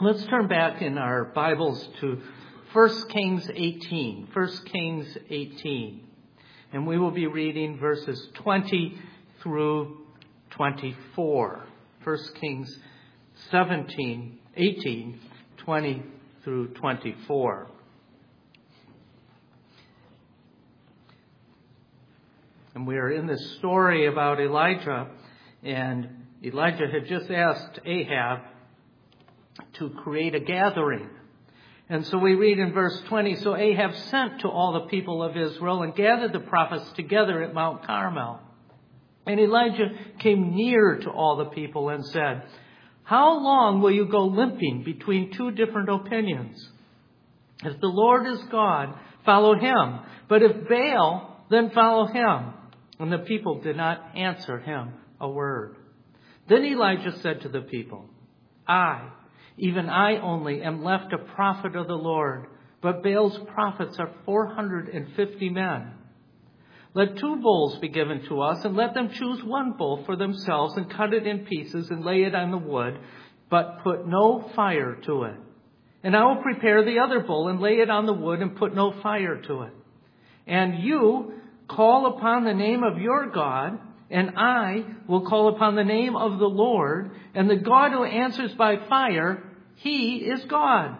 Let's turn back in our Bibles to 1 Kings 18. 1 Kings 18. And we will be reading verses 20 through 24. 1 Kings 18, 20 through 24. And we are in this story about Elijah. And Elijah had just asked Ahab to create a gathering. And so we read in verse 20, so Ahab sent to all the people of Israel and gathered the prophets together at Mount Carmel. And Elijah came near to all the people and said, how long will you go limping between two different opinions? If the Lord is God, follow him. But if Baal, then follow him. And the people did not answer him a word. Then Elijah said to the people, even I only am left a prophet of the Lord, but Baal's prophets are 450 men. Let 2 bulls be given to us, and let them choose 1 bull for themselves, and cut it in pieces, and lay it on the wood, but put no fire to it. And I will prepare the other bull, and lay it on the wood, and put no fire to it. And you call upon the name of your God, and I will call upon the name of the Lord, and the God who answers by fire, he is God.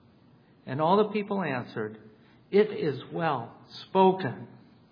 And all the people answered, it is well spoken.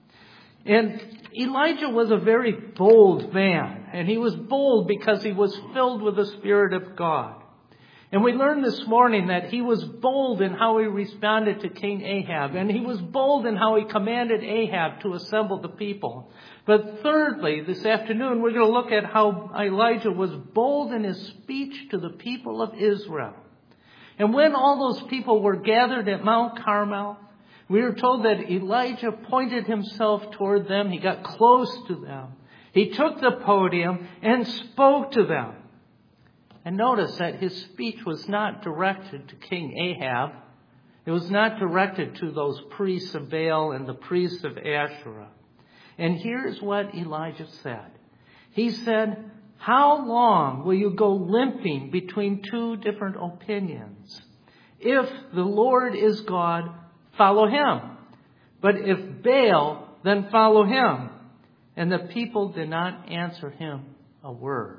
And Elijah was a very bold man, and he was bold because he was filled with the Spirit of God. And we learned this morning that he was bold in how he responded to King Ahab. And he was bold in how he commanded Ahab to assemble the people. But thirdly, this afternoon, we're going to look at how Elijah was bold in his speech to the people of Israel. And when all those people were gathered at Mount Carmel, we are told that Elijah pointed himself toward them. He got close to them. He took the podium and spoke to them. And notice that his speech was not directed to King Ahab. It was not directed to those priests of Baal and the priests of Asherah. And here's what Elijah said. He said, how long will you go limping between 2 different opinions? If the Lord is God, follow him. But if Baal, then follow him. And the people did not answer him a word.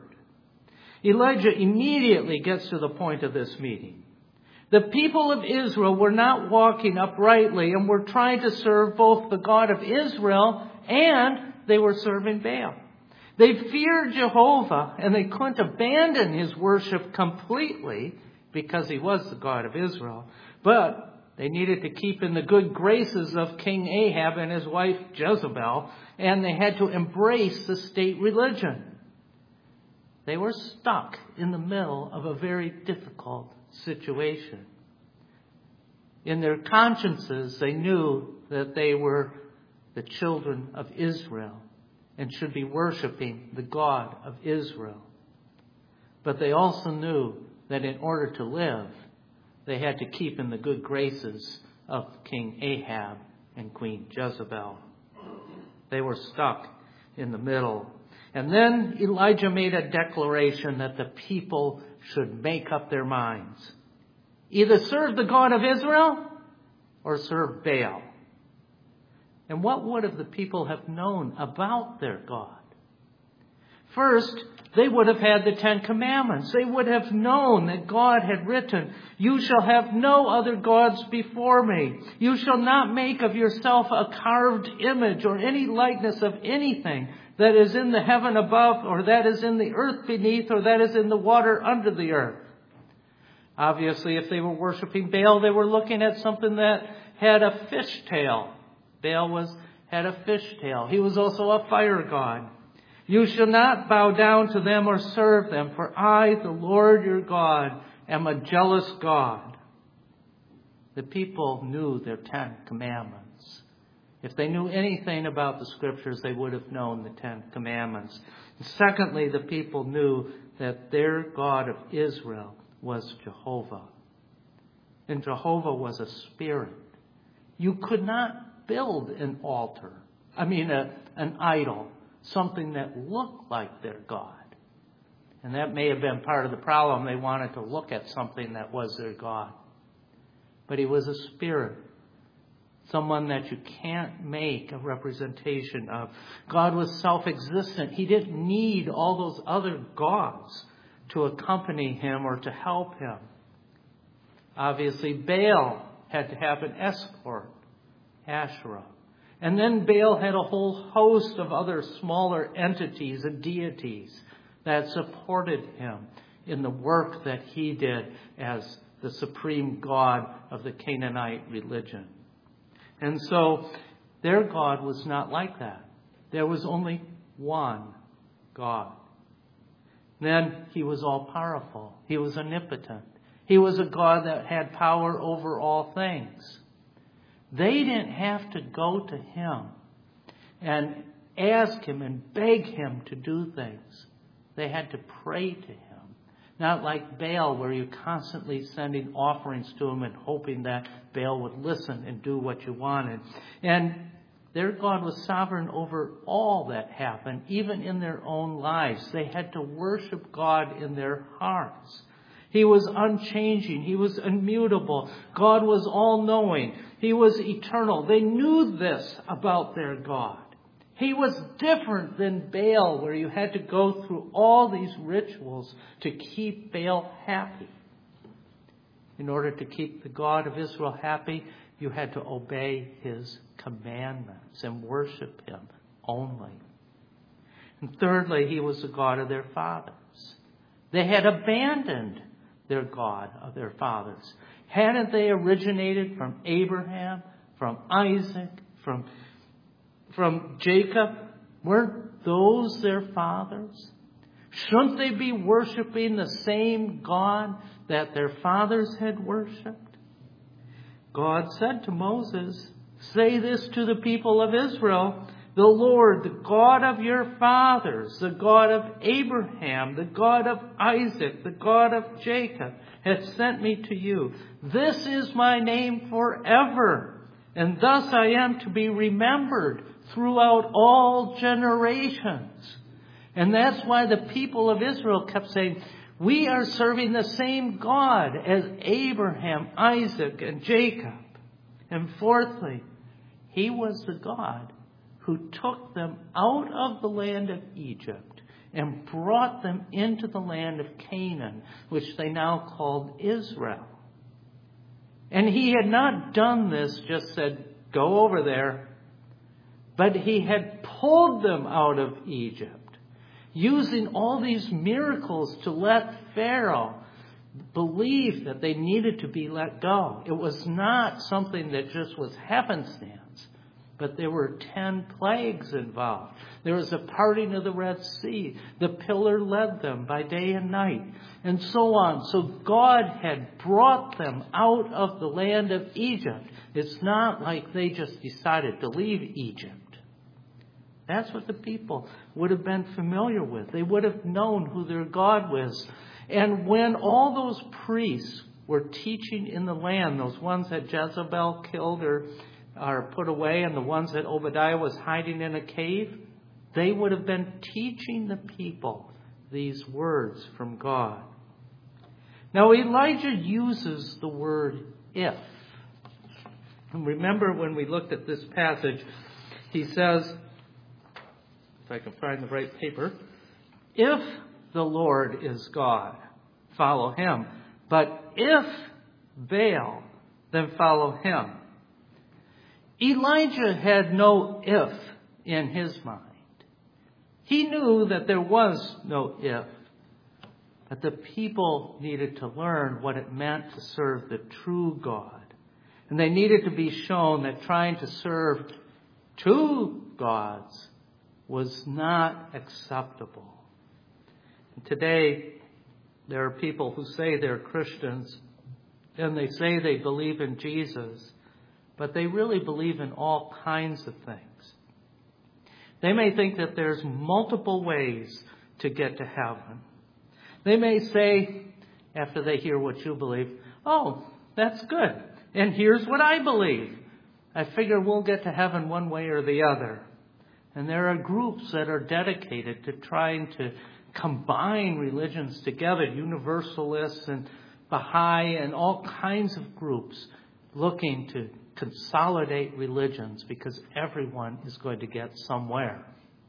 Elijah immediately gets to the point of this meeting. The people of Israel were not walking uprightly and were trying to serve both the God of Israel and they were serving Baal. They feared Jehovah and they couldn't abandon his worship completely because he was the God of Israel. But they needed to keep in the good graces of King Ahab and his wife Jezebel, and they had to embrace the state religion. They were stuck in the middle of a very difficult situation. In their consciences, they knew that they were the children of Israel and should be worshiping the God of Israel. But they also knew that in order to live, they had to keep in the good graces of King Ahab and Queen Jezebel. They were stuck in the middle. And then Elijah made a declaration that the people should make up their minds. Either serve the God of Israel or serve Baal. And what would have the people have known about their God? First, they would have had the 10 Commandments. They would have known that God had written, you shall have no other gods before me. You shall not make of yourself a carved image or any likeness of anything that is in the heaven above, or that is in the earth beneath, or that is in the water under the earth. Obviously, if they were worshiping Baal, they were looking at something that had a fish tail. Baal had a fish tail. He was also a fire god. You shall not bow down to them or serve them, for I, the Lord your God, am a jealous God. The people knew their 10 Commandments. If they knew anything about the Scriptures, they would have known the 10 Commandments. And secondly, the people knew that their God of Israel was Jehovah. And Jehovah was a spirit. You could not build an altar. An idol. Something that looked like their God. And that may have been part of the problem. They wanted to look at something that was their God. But he was a spirit. Someone that you can't make a representation of. God was self-existent. He didn't need all those other gods to accompany him or to help him. Obviously, Baal had to have an escort, Asherah. And then Baal had a whole host of other smaller entities and deities that supported him in the work that he did as the supreme God of the Canaanite religion. And so their God was not like that. There was only one God. Then he was all-powerful. He was omnipotent. He was a God that had power over all things. They didn't have to go to him and ask him and beg him to do things. They had to pray to him. Not like Baal, where you're constantly sending offerings to him and hoping that Baal would listen and do what you wanted. And their God was sovereign over all that happened, even in their own lives. They had to worship God in their hearts. He was unchanging. He was immutable. God was all-knowing. He was eternal. They knew this about their God. He was different than Baal, where you had to go through all these rituals to keep Baal happy. In order to keep the God of Israel happy, you had to obey his commandments and worship him only. And thirdly, he was the God of their fathers. They had abandoned their God of their fathers. Hadn't they originated from Abraham, from Isaac, from Jacob? Weren't those their fathers? Shouldn't they be worshiping the same God that their fathers had worshipped? God said to Moses, "Say this to the people of Israel, the Lord, the God of your fathers, the God of Abraham, the God of Isaac, the God of Jacob, hath sent me to you. This is my name forever, and thus I am to be remembered throughout all generations." And that's why the people of Israel kept saying, we are serving the same God as Abraham, Isaac, and Jacob. And fourthly, he was the God who took them out of the land of Egypt and brought them into the land of Canaan, which they now called Israel. And he had not done this, just said, go over there, but he had pulled them out of Egypt, using all these miracles to let Pharaoh believe that they needed to be let go. It was not something that just was happenstance, but there were 10 plagues involved. There was a parting of the Red Sea. The pillar led them by day and night, and so on. So God had brought them out of the land of Egypt. It's not like they just decided to leave Egypt. That's what the people would have been familiar with. They would have known who their God was. And when all those priests were teaching in the land, those ones that Jezebel killed or put away, and the ones that Obadiah was hiding in a cave, they would have been teaching the people these words from God. Now, Elijah uses the word if. And remember when we looked at this passage, he says, if I can find the right paper, if the Lord is God, follow him. But if Baal, then follow him. Elijah had no if in his mind. He knew that there was no if, but the people needed to learn what it meant to serve the true God. And they needed to be shown that trying to serve two gods was not acceptable. And today, there are people who say they're Christians, and they say they believe in Jesus, but they really believe in all kinds of things. They may think that there's multiple ways to get to heaven. They may say, after they hear what you believe, oh, that's good. And here's what I believe. I figure we'll get to heaven one way or the other. And there are groups that are dedicated to trying to combine religions together, Universalists and Baha'i and all kinds of groups looking to consolidate religions because everyone is going to get somewhere.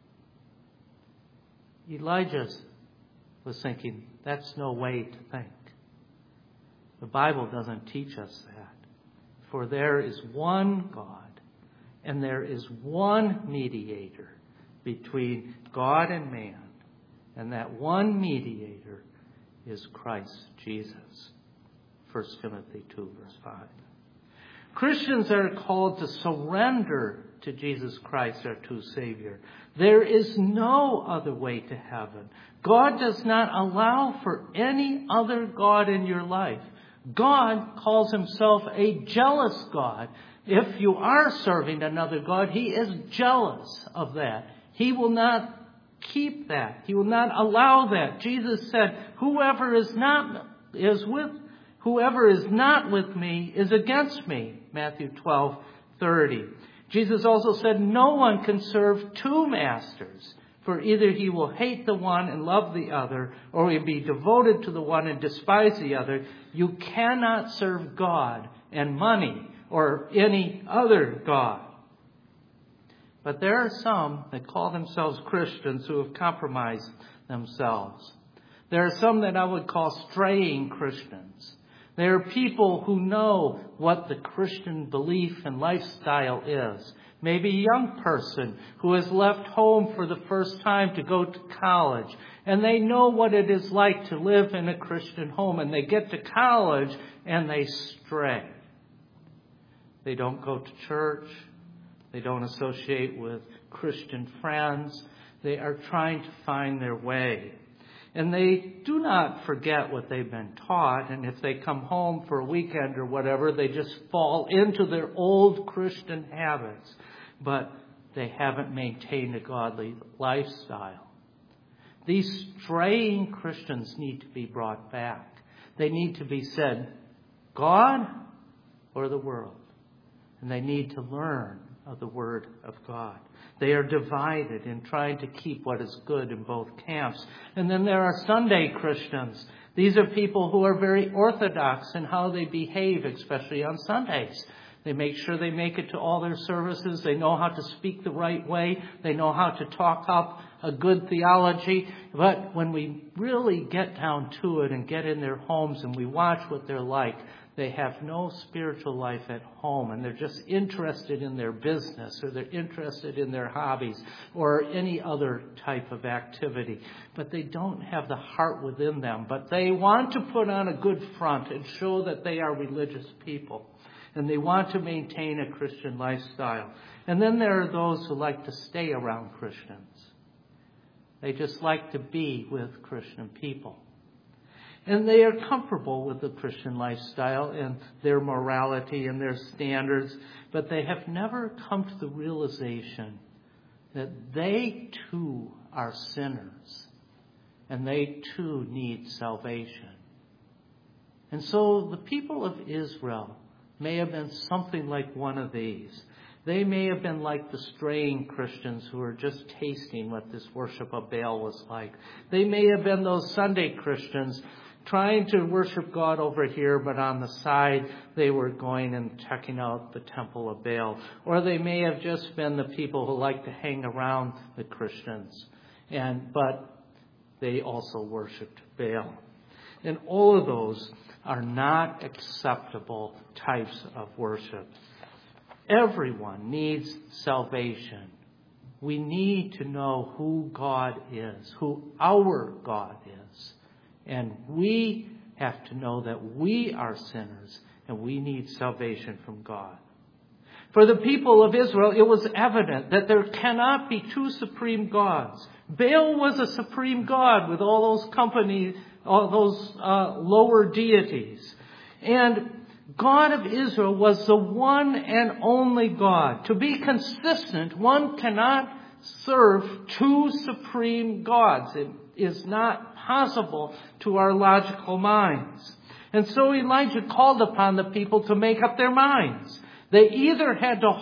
Elijah was thinking, that's no way to think. The Bible doesn't teach us that. For there is one God, and there is one mediator between God and man. And that one mediator is Christ Jesus. 1 Timothy 2, verse 5. Christians are called to surrender to Jesus Christ, our true Savior. There is no other way to heaven. God does not allow for any other God in your life. God calls himself a jealous God. If you are serving another God, he is jealous of that. He will not keep that. He will not allow that. Jesus said, whoever is not with me is against me. Matthew 12:30. Jesus also said, no one can serve two masters, for either he will hate the one and love the other, or he'll be devoted to the one and despise the other. You cannot serve God and money or any other God. But there are some that call themselves Christians who have compromised themselves. There are some that I would call straying Christians. There are people who know what the Christian belief and lifestyle is. Maybe a young person who has left home for the first time to go to college. And they know what it is like to live in a Christian home. And they get to college and they stray. They don't go to church. They don't associate with Christian friends. They are trying to find their way. And they do not forget what they've been taught. And if they come home for a weekend or whatever, they just fall into their old Christian habits. But they haven't maintained a godly lifestyle. These straying Christians need to be brought back. They need to be said, God or the world. And they need to learn of the Word of God. They are divided in trying to keep what is good in both camps. And then there are Sunday Christians. These are people who are very orthodox in how they behave, especially on Sundays. They make sure they make it to all their services. They know how to speak the right way. They know how to talk up a good theology. But when we really get down to it and get in their homes and we watch what they're like, they have no spiritual life at home, and they're just interested in their business, or they're interested in their hobbies or any other type of activity. But they don't have the heart within them. But they want to put on a good front and show that they are religious people. And they want to maintain a Christian lifestyle. And then there are those who like to stay around Christians. They just like to be with Christian people. And they are comfortable with the Christian lifestyle and their morality and their standards, but they have never come to the realization that they too are sinners and they too need salvation. And so the people of Israel may have been something like one of these. They may have been like the straying Christians who were just tasting what this worship of Baal was like. They may have been those Sunday Christians trying to worship God over here, but on the side they were going and checking out the temple of Baal. Or they may have just been the people who like to hang around the Christians, but they also worshipped Baal. And all of those are not acceptable types of worship. Everyone needs salvation. We need to know who God is, who our God is. And we have to know that we are sinners and we need salvation from God. For the people of Israel, it was evident that there cannot be two supreme gods. Baal was a supreme god with all those lower deities. And God of Israel was the one and only God. To be consistent, one cannot serve two supreme gods. It is not possible to our logical minds. And so Elijah called upon the people to make up their minds. They either had to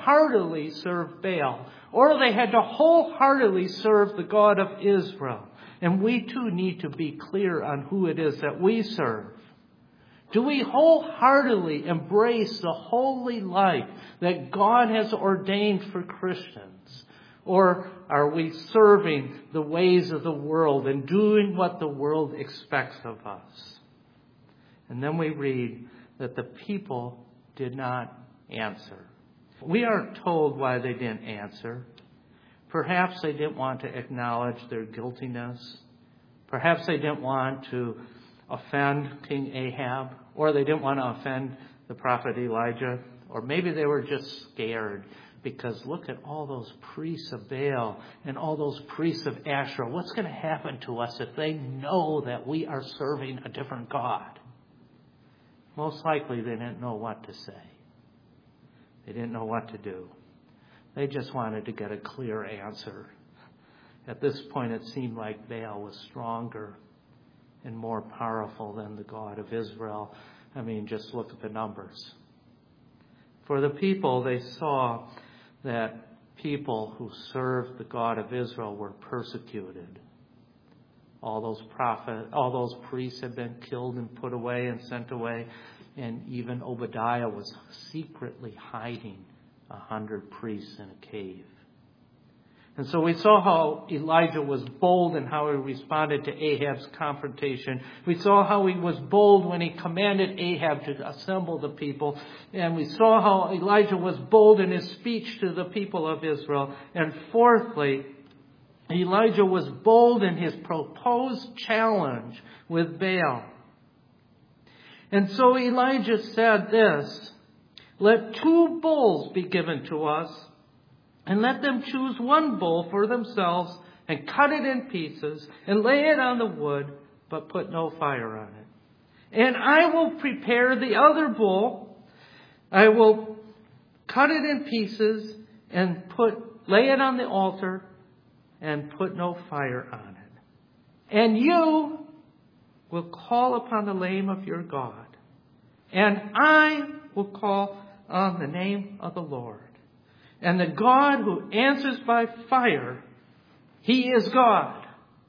wholeheartedly serve Baal, or they had to wholeheartedly serve the God of Israel. And we too need to be clear on who it is that we serve. Do we wholeheartedly embrace the holy life that God has ordained for Christians? Or are we serving the ways of the world and doing what the world expects of us? And then we read that the people did not answer. We aren't told why they didn't answer. Perhaps they didn't want to acknowledge their guiltiness. Perhaps they didn't want to offend King Ahab, or they didn't want to offend the prophet Elijah, or maybe they were just scared because look at all those priests of Baal and all those priests of Asherah. What's going to happen to us if they know that we are serving a different God? Most likely they didn't know what to say. They didn't know what to do. They just wanted to get a clear answer. At this point, it seemed like Baal was stronger and more powerful than the God of Israel. I mean, just look at the numbers. For the people, they saw that people who served the God of Israel were persecuted. All those priests had been killed and put away and sent away. And even Obadiah was secretly hiding 100 priests in a cave. And so we saw how Elijah was bold in how he responded to Ahab's confrontation. We saw how he was bold when he commanded Ahab to assemble the people. And we saw how Elijah was bold in his speech to the people of Israel. And fourthly, Elijah was bold in his proposed challenge with Baal. And so Elijah said this, "Let 2 bulls be given to us, and let them choose 1 bull for themselves and cut it in pieces and lay it on the wood, but put no fire on it. And I will prepare the other bull. I will cut it in pieces and lay it on the altar and put no fire on it. And you will call upon the name of your God, and I will call on the name of the Lord. And the God who answers by fire, He is God."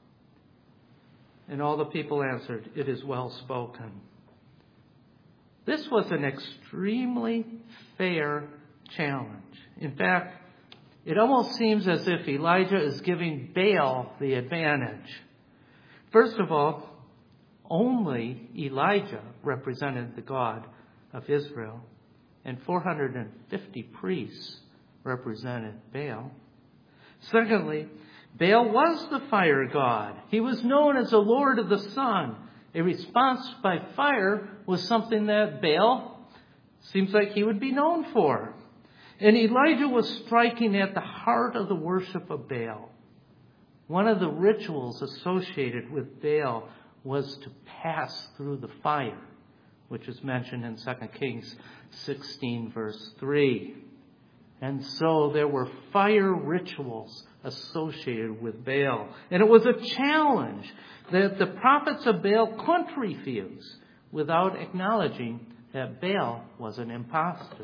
And all the people answered, "It is well spoken." This was an extremely fair challenge. In fact, it almost seems as if Elijah is giving Baal the advantage. First of all, only Elijah represented the God of Israel, and 450 priests represented Baal. Secondly, Baal was the fire god. He was known as the Lord of the Sun. A response by fire was something that Baal seems like he would be known for. And Elijah was striking at the heart of the worship of Baal. One of the rituals associated with Baal was to pass through the fire, which is mentioned in 2 Kings 16, verse 3. And so there were fire rituals associated with Baal. And it was a challenge that the prophets of Baal couldn't refuse without acknowledging that Baal was an impostor.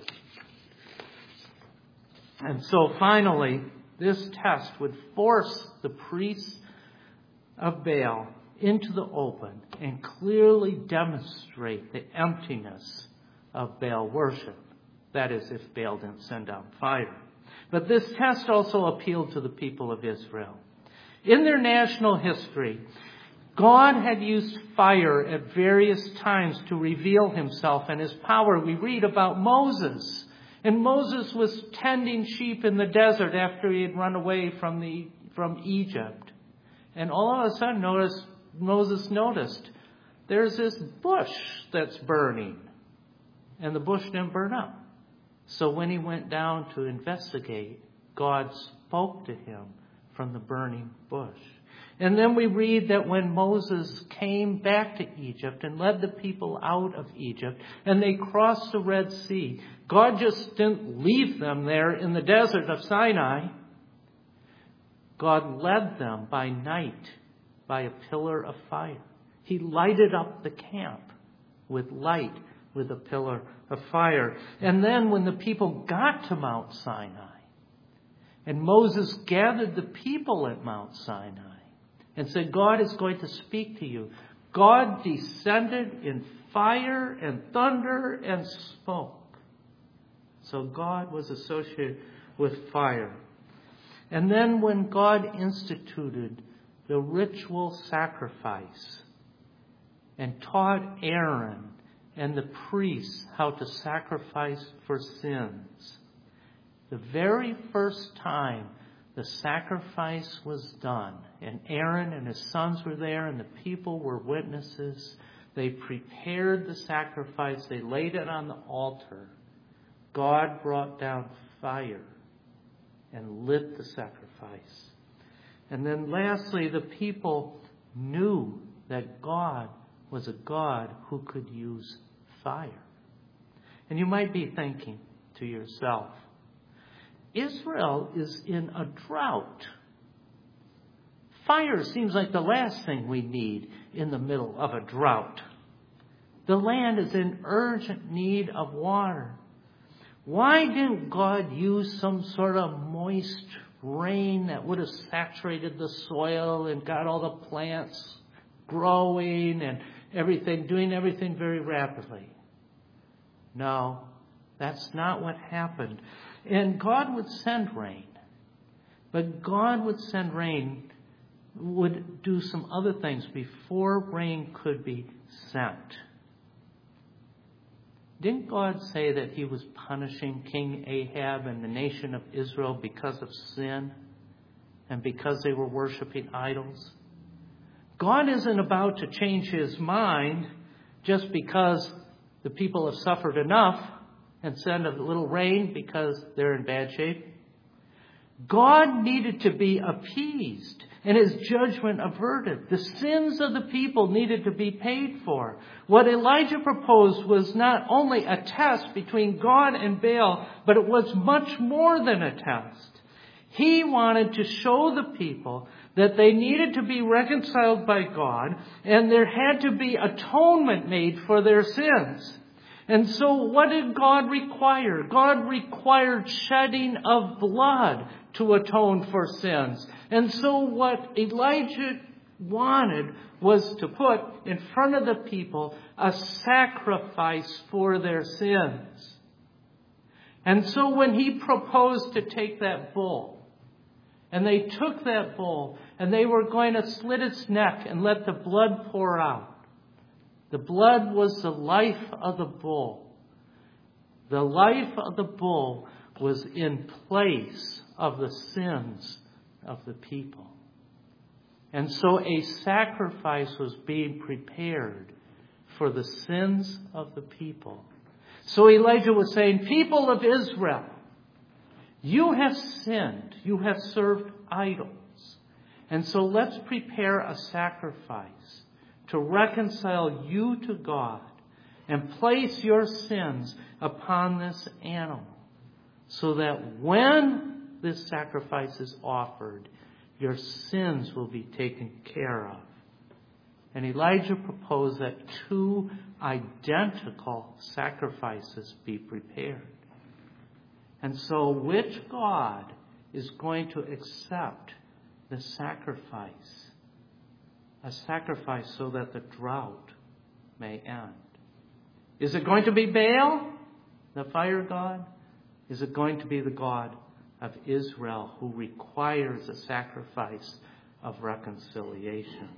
And so finally, this test would force the priests of Baal into the open and clearly demonstrate the emptiness of Baal worship. That is, if Baal didn't send down fire. But this test also appealed to the people of Israel. In their national history, God had used fire at various times to reveal Himself and His power. We read about Moses. And Moses was tending sheep in the desert after he had run away from Egypt. And all of a sudden, Moses noticed there's this bush that's burning. And the bush didn't burn up. So when he went down to investigate, God spoke to him from the burning bush. And then we read that when Moses came back to Egypt and led the people out of Egypt, and they crossed the Red Sea, God just didn't leave them there in the desert of Sinai. God led them by night by a pillar of fire. He lighted up the camp with light, with a pillar of fire. And then when the people got to Mount Sinai, and Moses gathered the people at Mount Sinai, and said, God is going to speak to you. God descended in fire and thunder and smoke. So God was associated with fire. And then when God instituted the ritual sacrifice and taught Aaron and the priests how to sacrifice for sins, the very first time the sacrifice was done, and Aaron and his sons were there, and the people were witnesses. They prepared the sacrifice. They laid it on the altar. God brought down fire and lit the sacrifice. And then lastly, the people knew that God was a God who could use fire. And you might be thinking to yourself, Israel is in a drought. Fire seems like the last thing we need in the middle of a drought. The land is in urgent need of water. Why didn't God use some sort of moist rain that would have saturated the soil and got all the plants growing and everything, doing everything very rapidly? No, that's not what happened. And God would send rain. But God would send rain, would do some other things before rain could be sent. Didn't God say that he was punishing King Ahab and the nation of Israel because of sin and because they were worshiping idols? God isn't about to change his mind just because the people have suffered enough and send a little rain because they're in bad shape. God needed to be appeased and his judgment averted. The sins of the people needed to be paid for. What Elijah proposed was not only a test between God and Baal, but it was much more than a test. He wanted to show the people that they needed to be reconciled by God and there had to be atonement made for their sins. And so what did God require? God required shedding of blood to atone for sins. And so what Elijah wanted was to put in front of the people a sacrifice for their sins. And so when he proposed to take that bull, and they took that bull, and they were going to slit its neck and let the blood pour out. The blood was the life of the bull. The life of the bull was in place of the sins of the people. And so a sacrifice was being prepared for the sins of the people. So Elijah was saying, people of Israel, you have sinned. You have served idols. And so let's prepare a sacrifice to reconcile you to God and place your sins upon this animal so that when this sacrifice is offered, your sins will be taken care of. And Elijah proposed that 2 identical sacrifices be prepared. And so which God is going to accept the sacrifice? A sacrifice so that the drought may end. Is it going to be Baal, the fire god? Is it going to be the God of Israel who requires a sacrifice of reconciliation?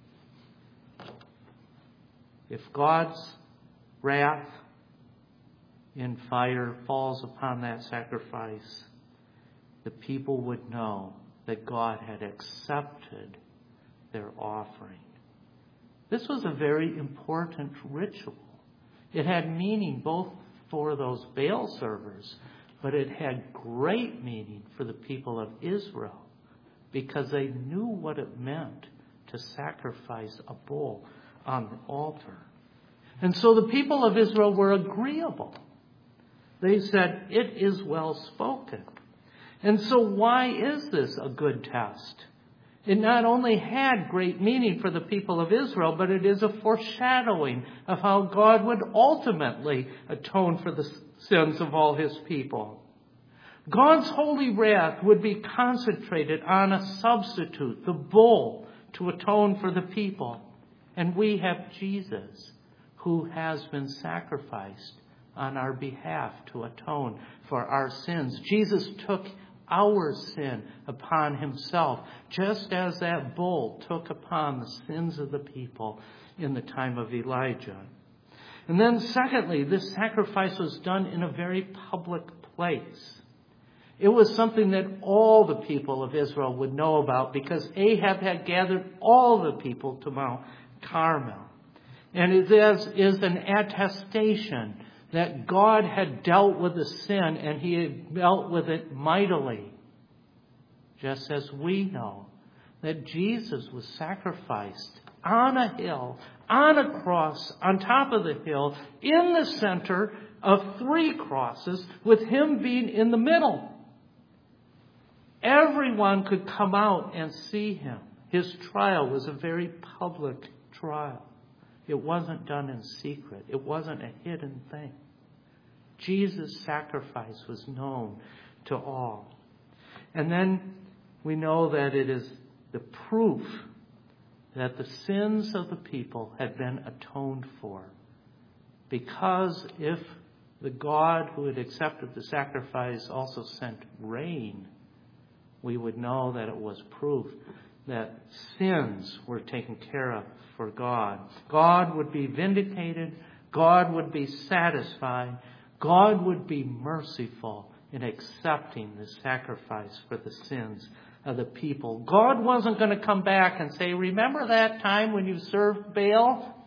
If God's wrath in fire falls upon that sacrifice, the people would know that God had accepted their offering. This was a very important ritual. It had meaning both for those Baal servers, but it had great meaning for the people of Israel because they knew what it meant to sacrifice a bull on the altar. And so the people of Israel were agreeable. They said, it is well spoken. And so why is this a good test? It not only had great meaning for the people of Israel, but it is a foreshadowing of how God would ultimately atone for the sins of all his people. God's holy wrath would be concentrated on a substitute, the bull, to atone for the people. And we have Jesus, who has been sacrificed on our behalf to atone for our sins. Jesus took our sin upon himself, just as that bull took upon the sins of the people in the time of Elijah. And then secondly, this sacrifice was done in a very public place. It was something that all the people of Israel would know about, because Ahab had gathered all the people to Mount Carmel. And it is an attestation that God had dealt with the sin, and he had dealt with it mightily. Just as we know that Jesus was sacrificed on a hill, on a cross, on top of the hill, in the center of 3 crosses, with him being in the middle. Everyone could come out and see him. His trial was a very public trial. It wasn't done in secret. It wasn't a hidden thing. Jesus' sacrifice was known to all. And then we know that it is the proof that the sins of the people had been atoned for. Because if the God who had accepted the sacrifice also sent rain, we would know that it was proof that sins were taken care of for God. God would be vindicated. God would be satisfied. God would be merciful in accepting the sacrifice for the sins of the people. God wasn't going to come back and say, remember that time when you served Baal?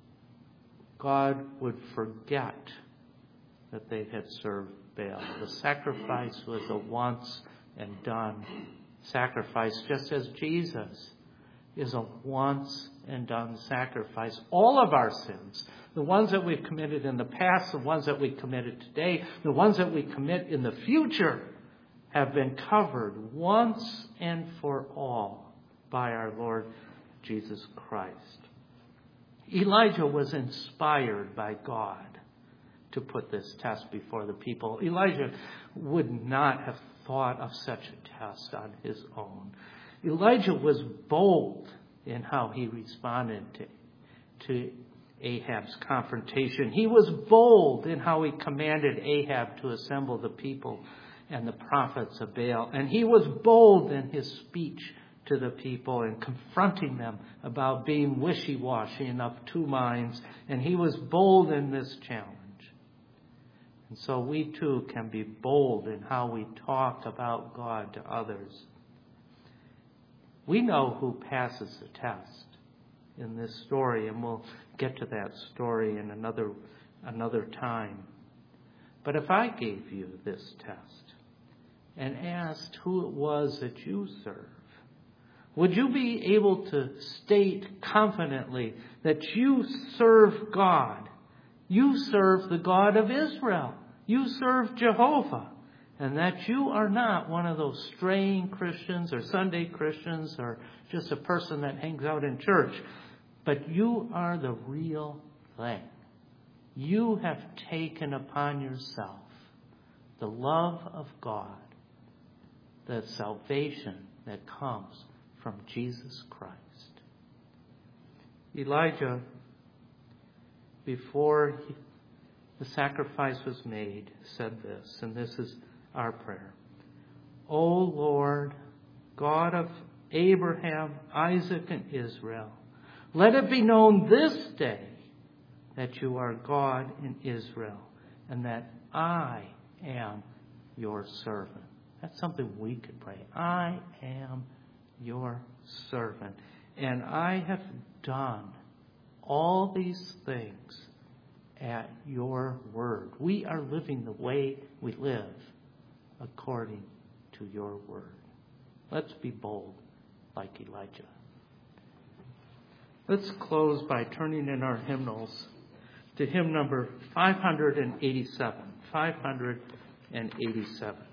God would forget that they had served Baal. The sacrifice was a once and done sacrifice, just as Jesus is a once and done sacrifice. All of our sins, the ones that we've committed in the past, the ones that we committed today, the ones that we commit in the future, have been covered once and for all by our Lord Jesus Christ. Elijah was inspired by God to put this test before the people. Elijah would not have thought of such a test on his own. Elijah was bold in how he responded to Ahab's confrontation. He was bold in how he commanded Ahab to assemble the people and the prophets of Baal. And he was bold in his speech to the people and confronting them about being wishy-washy and of 2 minds. And he was bold in this challenge. And so we too can be bold in how we talk about God to others. We know who passes the test in this story, and we'll get to that story in another time. But if I gave you this test and asked who it was that you serve, would you be able to state confidently that you serve God? You serve the God of Israel. You serve Jehovah. And that you are not one of those straying Christians or Sunday Christians or just a person that hangs out in church. But you are the real thing. You have taken upon yourself the love of God, the salvation that comes from Jesus Christ. Elijah, before the sacrifice was made, said this, and this is our prayer. O Lord, God of Abraham, Isaac, and Israel, let it be known this day that you are God in Israel and that I am your servant. That's something we could pray. I am your servant, and I have done all these things at your word. We are living the way we live according to your word. Let's be bold like Elijah. Let's close by turning in our hymnals to hymn number 587. 587.